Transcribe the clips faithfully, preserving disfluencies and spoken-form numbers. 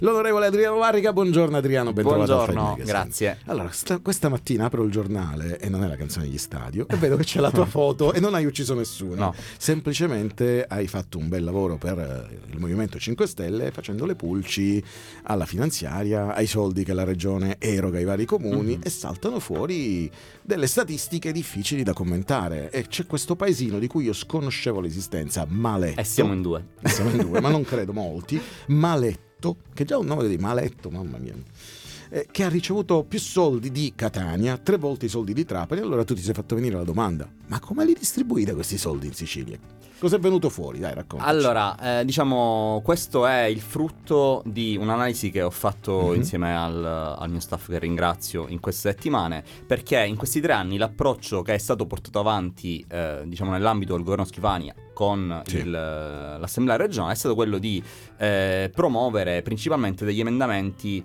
L'onorevole Adriano Larrica, buongiorno Adriano, ben trovato. Buongiorno, grazie. Allora, sta, questa mattina apro il giornale e non è la canzone degli stadio e vedo che c'è la tua foto e non hai ucciso nessuno. No. Semplicemente hai fatto un bel lavoro per il Movimento cinque Stelle facendo le pulci alla finanziaria, ai soldi che la regione eroga ai vari comuni, mm-hmm. e saltano fuori delle statistiche difficili da commentare. E c'è questo paesino di cui io sconoscevo l'esistenza, Maletto. E siamo in due. E siamo in due, ma non credo molti. Maletto, che già un nome di Maletto, mamma mia, eh, che ha ricevuto più soldi di Catania, tre volte i soldi di Trapani. Allora tu ti sei fatto venire la domanda: ma come li distribuite questi soldi in Sicilia? Cosa è venuto fuori? Dai, raccontaci. Allora, eh, diciamo, questo è il frutto di un'analisi che ho fatto mm-hmm. insieme al, al mio staff, che ringrazio, in queste settimane, perché in questi tre anni l'approccio che è stato portato avanti, eh, diciamo, nell'ambito del governo Schifani con sì. il, l'Assemblea regionale è stato quello di eh, promuovere principalmente degli emendamenti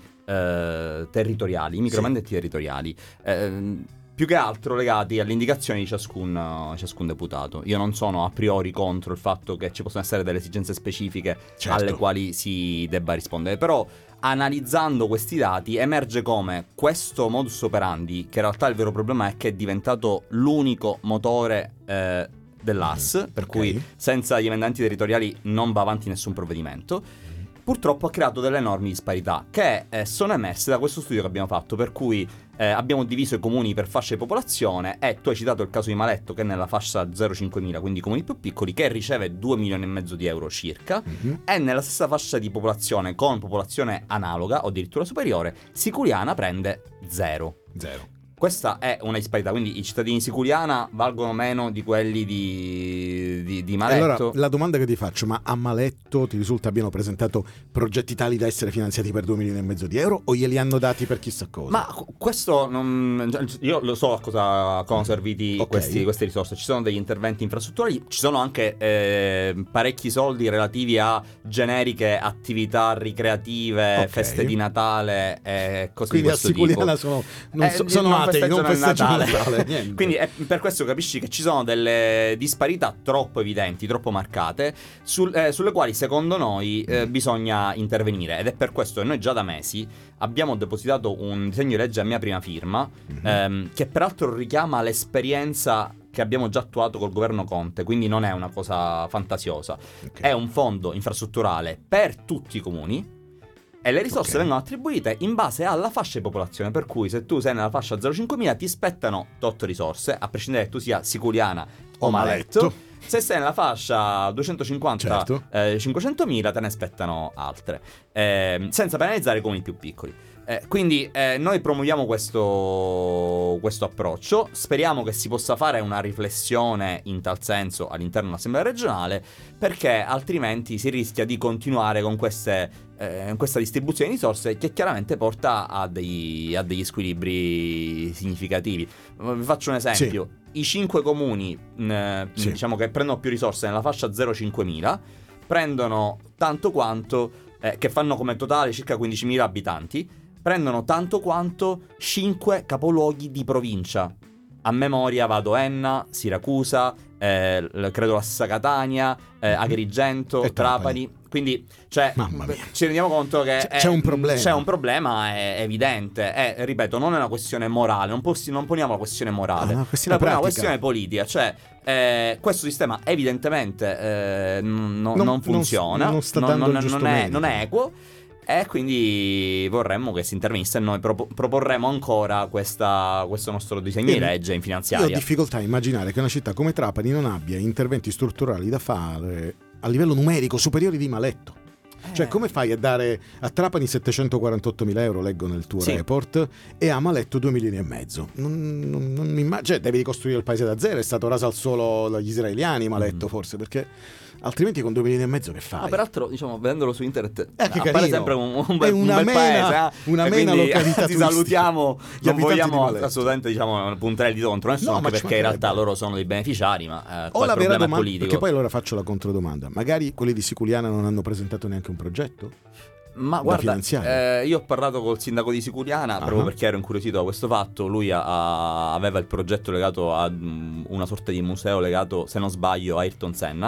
eh, territoriali, microemendamenti sì. territoriali. Eh, più che altro legati alle indicazioni di ciascun, ciascun deputato. Io non sono a priori contro il fatto che ci possono essere delle esigenze specifiche certo. alle quali si debba rispondere, però analizzando questi dati emerge come questo modus operandi, che in realtà il vero problema è che è diventato l'unico motore eh, dell'A S, mm, per okay. cui senza gli emendamenti territoriali non va avanti nessun provvedimento, purtroppo ha creato delle enormi disparità che eh, sono emerse da questo studio che abbiamo fatto, per cui eh, abbiamo diviso i comuni per fascia di popolazione, e tu hai citato il caso di Maletto, che è nella fascia zero virgola cinque mila, quindi i comuni più piccoli, che riceve due milioni e mezzo di euro circa, mm-hmm. e nella stessa fascia di popolazione con popolazione analoga o addirittura superiore, Siculiana prende zero. Zero. Questa è una disparità, quindi i cittadini di Siculiana valgono meno di quelli di, di, di Maletto. Allora, la domanda che ti faccio: ma a Maletto ti risulta abbiano presentato progetti tali da essere finanziati per due milioni e mezzo di euro, o glieli hanno dati per chissà cosa? Ma questo non, io lo so a cosa sono serviti okay. questi, queste risorse. Ci sono degli interventi infrastrutturali, ci sono anche eh, parecchi soldi relativi a generiche attività ricreative, okay. feste di Natale e cose quindi di questo tipo. Quindi a Siculiana sono, non eh, so, sono atei, non festeggiano il Natale. Natale. Quindi è per questo capisci che ci sono delle disparità troppo evidenti, troppo marcate, sul, eh, sulle quali secondo noi eh, bisogna intervenire, ed è per questo che noi già da mesi abbiamo depositato un disegno di legge a mia prima firma, mm-hmm. ehm, che peraltro richiama l'esperienza che abbiamo già attuato col governo Conte, quindi non è una cosa fantasiosa, okay. È un fondo infrastrutturale per tutti i comuni, e le risorse okay. vengono attribuite in base alla fascia di popolazione, per cui se tu sei nella fascia zero virgola cinque mila ti spettano tot risorse, a prescindere che tu sia Siculiana o, o Maletto. Maletto. Se sei nella fascia duecentocinquanta certo. eh, cinquecentomila te ne spettano altre, eh, senza penalizzare i comuni più piccoli. Eh, quindi eh, noi promuoviamo questo, questo approccio, speriamo che si possa fare una riflessione in tal senso all'interno dell'Assemblea regionale, perché altrimenti si rischia di continuare con queste, eh, questa distribuzione di risorse che chiaramente porta a, dei, a degli squilibri significativi. Vi faccio un esempio: sì. I cinque comuni eh, sì. diciamo che prendono più risorse nella fascia zero virgola cinque mila prendono tanto quanto, eh, che fanno come totale circa quindicimila abitanti, prendono tanto quanto cinque capoluoghi di provincia. A memoria vado Enna, Siracusa, eh, credo la stessa Catania, eh, Agrigento, e Trapani. Trapani. Quindi, cioè, ci rendiamo conto che c'è, è, c'è un problema. C'è un problema, è evidente. È, ripeto, non è una questione morale, non, possi, non poniamo la questione morale, ah, è una questione politica. Cioè, eh, questo sistema evidentemente eh, non, non, non funziona, non, non, sta dando non, non, è, non è equo. E quindi vorremmo che si intervenisse, e noi pro- proporremo ancora questa, questo nostro disegno di legge in finanziaria. Io ho difficoltà a immaginare che una città come Trapani non abbia interventi strutturali da fare a livello numerico superiori di Maletto. Eh. Cioè, come fai a dare a Trapani settecentoquarantottomila euro, leggo nel tuo sì. report, e a Maletto due milioni e mezzo? Non, non, non mi immagino. Cioè, devi ricostruire il paese da zero, è stato raso al suolo dagli israeliani Maletto, mm. forse, perché altrimenti con due milioni e mezzo che fai? Ma peraltro, diciamo, vedendolo su internet eh, che appare carino. sempre un, un bel, è una un bel mena, paese, eh? una mena località ti salutiamo, gli non vogliamo assolutamente, diciamo, puntare il dito contro nessuno, no, anche perché in realtà loro sono dei beneficiari, ma eh, o il problema domanda, è politico. Perché poi allora faccio la controdomanda: magari quelli di Siculiana non hanno presentato neanche un progetto? Ma guarda, eh, io ho parlato col sindaco di Siculiana, uh-huh. proprio perché ero incuriosito da questo fatto. Lui ha, aveva il progetto legato a um, una sorta di museo legato, se non sbaglio, a Ayrton Senna,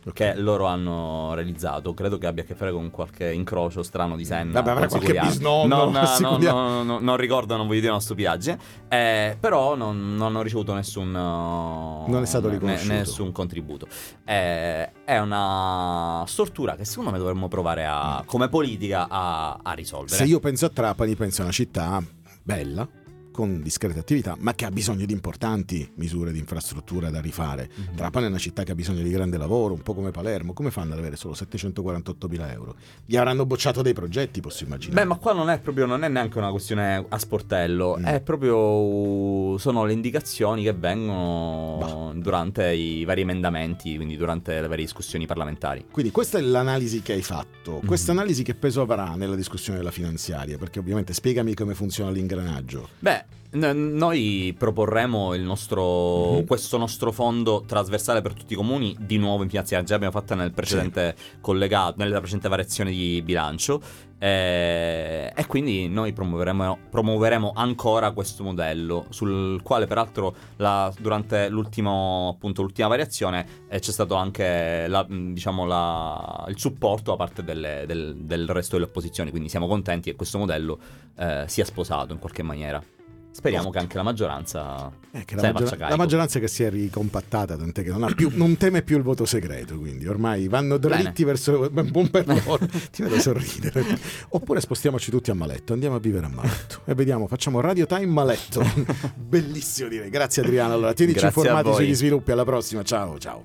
che loro hanno realizzato. Credo che abbia a che fare con qualche incrocio strano di Senna. Vabbè, avrà qualche bisnonno, non, no, assicuriamo. no, no, non ricordo, non voglio dire una stupidaggine, eh, però non, non hanno ricevuto nessun uh, non è stato ne- riconosciuto nessun contributo. Eh, è una stortura che secondo me dovremmo provare a, come politica a, a risolvere. Se io penso a Trapani, penso a una città bella, con discrete attività, ma che ha bisogno di importanti misure di infrastruttura da rifare. Mm-hmm. Trapani è una città che ha bisogno di grande lavoro, un po' come Palermo. Come fanno ad avere solo settecentoquarantottomila euro? Gli avranno bocciato dei progetti, posso immaginare. Beh, ma qua non è proprio, non è neanche una questione a sportello, mm. è proprio, sono le indicazioni che vengono bah. durante i vari emendamenti, quindi durante le varie discussioni parlamentari. Quindi questa è l'analisi che hai fatto. Mm-hmm. Questa analisi che peso avrà nella discussione della finanziaria? Perché ovviamente spiegami come funziona l'ingranaggio. Beh, noi proporremo il nostro mm-hmm. questo nostro fondo trasversale per tutti i comuni di nuovo in finanziaria. Già abbiamo fatto nel precedente sì. collegato, nella precedente variazione di bilancio, eh, e quindi noi promuoveremo, promuoveremo ancora questo modello, sul quale peraltro la, durante l'ultimo appunto l'ultima variazione eh, c'è stato anche la, diciamo la, il supporto da parte delle, del, del resto delle opposizioni. Quindi siamo contenti che questo modello eh, sia sposato in qualche maniera. Speriamo che anche la maggioranza eh, che la, maggior- la maggioranza che si è ricompattata, tant'è che non, ha più, non teme più il voto segreto, quindi ormai vanno dritti Bene. verso il buon per loro. Ti vedo sorridere. Oppure spostiamoci tutti a Maletto, andiamo a vivere a Maletto e vediamo, facciamo Radio Time Maletto. Bellissimo, direi. Grazie Adriano, allora tienici Grazie informati sugli sviluppi, alla prossima, ciao ciao.